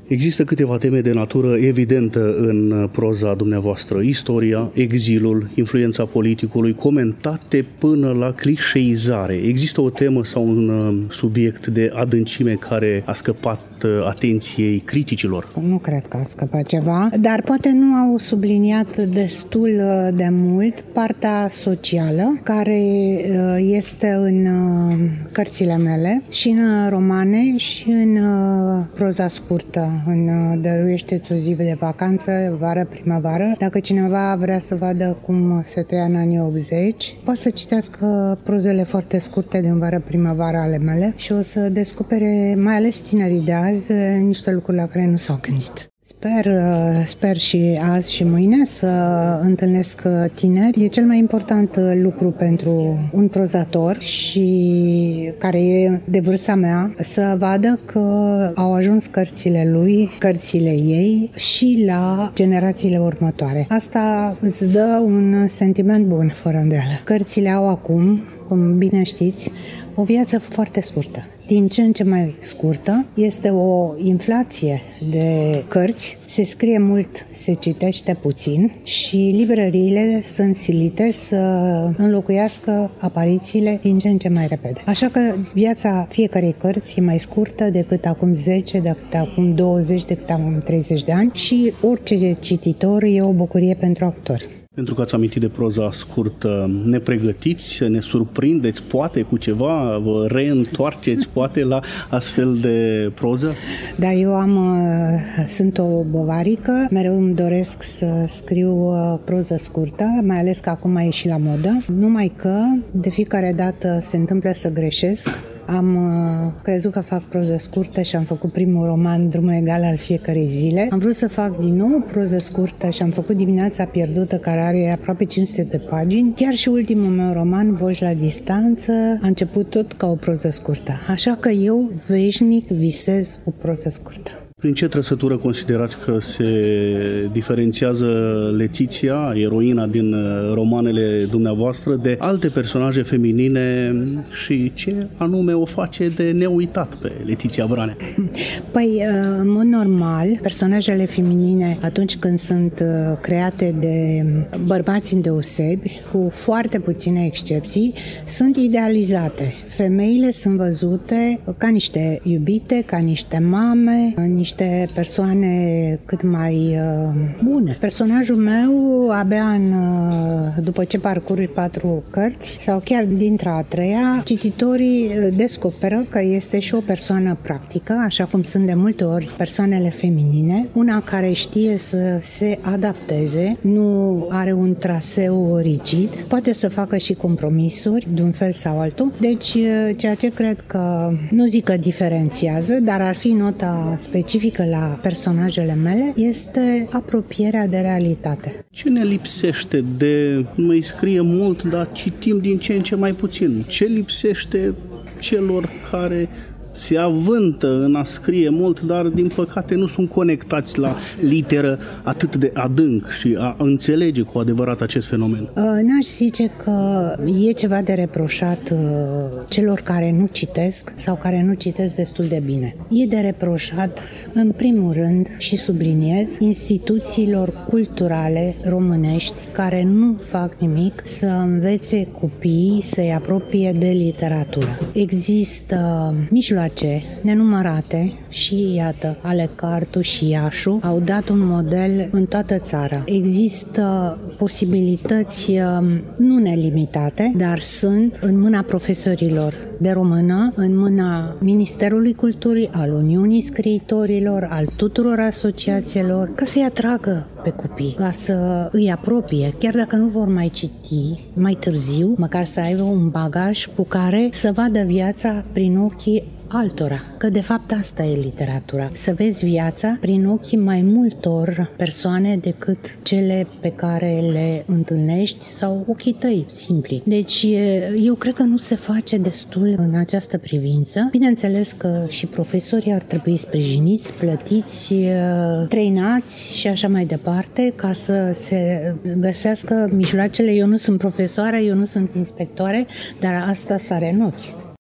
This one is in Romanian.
Există câteva teme de natură evidentă în proza dumneavoastră. Istoria, exilul, influența politicului, comentate până la clișeizare. Există o temă sau un subiect de adâncime care a scăpat atenției criticilor? Nu cred că a scăpat ceva, dar poate nu au subliniat destul de mult partea socială, care este în cărțile mele și în romane și în proza scurtă. În Dăruiește-ți o zi de vacanță, vară-primăvară. Dacă cineva vrea să vadă cum se trăia în anii 80, poate să citească prozele foarte scurte din vară-primăvară ale mele și o să descopere, mai ales tinerii de azi, niște lucruri la care nu s-au gândit. Sper și azi și mâine să întâlnesc tineri. E cel mai important lucru pentru un prozator și care e de vârsta mea să vadă că au ajuns cărțile lui, cărțile ei și la generațiile următoare. Asta îți dă un sentiment bun, fără îndoială. Cărțile au acum, cum bine știți, o viață foarte scurtă. Din ce în ce mai scurtă, este o inflație de cărți, se scrie mult, se citește puțin și librăriile sunt silite să înlocuiască aparițiile din ce în ce mai repede. Așa că viața fiecarei cărți e mai scurtă decât acum 10, decât acum 20, decât acum 30 de ani și orice cititor e o bucurie pentru autori. Pentru că ați amintit de proza scurtă, ne pregătiți, ne surprindeți poate cu ceva, vă reîntoarceți poate la astfel de proză? Da, eu sunt o băvarică, mereu îmi doresc să scriu proză scurtă, mai ales că acum e și la modă, numai că de fiecare dată se întâmplă să greșesc. Am crezut că fac proză scurtă și am făcut primul roman, Drumul egal al fiecărei zile. Am vrut să fac din nou proză scurtă și am făcut Dimineața pierdută, care are aproape 500 de pagini. Chiar și ultimul meu roman, Voci la distanță, a început tot ca o proză scurtă. Așa că eu veșnic visez o proză scurtă. Prin ce trăsătură considerați că se diferențiază Letiția, eroina din romanele dumneavoastră, de alte personaje feminine și ce anume o face de neuitat pe Letiția Branea? Păi, în mod normal, personajele feminine, atunci când sunt create de bărbați îndeosebi, cu foarte puține excepții, sunt idealizate. Femeile sunt văzute ca niște iubite, ca niște mame, niște persoane cât mai bune. Personajul meu, abia după ce parcurg 4 cărți, sau chiar dintre a 3-a, cititorii descoperă că este și o persoană practică, așa cum sunt de multe ori persoanele feminine, una care știe să se adapteze, nu are un traseu rigid, poate să facă și compromisuri de un fel sau altul. Deci, ceea ce cred că, nu zic că diferențiază, dar ar fi nota specifică la personajele mele, este apropierea de realitate. Ce ne lipsește de... Mai scrie mult, dar citim din ce în ce mai puțin. Ce lipsește celor care se avântă în a scrie mult, dar din păcate nu sunt conectați la literă atât de adânc și a înțelege cu adevărat acest fenomen? N-aș zice că e ceva de reproșat celor care nu citesc sau care nu citesc destul de bine. E de reproșat, în primul rând, și subliniez, instituțiilor culturale românești care nu fac nimic să învețe copiii să-i apropie de literatură. Există mijloace nenumărate și, iată, Ale Cartu și Iașu au dat un model în toată țara. Există posibilități nu nelimitate, dar sunt în mâna profesorilor de română, în mâna Ministerului Culturii, al Uniunii Scriitorilor, al tuturor asociațiilor, ca să-i atragă pe copii, ca să îi apropie, chiar dacă nu vor mai citi mai târziu, măcar să aibă un bagaj cu care să vadă viața prin ochii altora, că de fapt asta e literatura. Să vezi viața prin ochii mai multor persoane decât cele pe care le întâlnești sau ochii tăi simpli. Deci eu cred că nu se face destul în această privință. Bineînțeles că și profesorii ar trebui sprijiniți, plătiți, trainați și așa mai departe, ca să se găsească mijloacele. Eu nu sunt profesoară, eu nu sunt inspectoare, dar asta sare în ochi.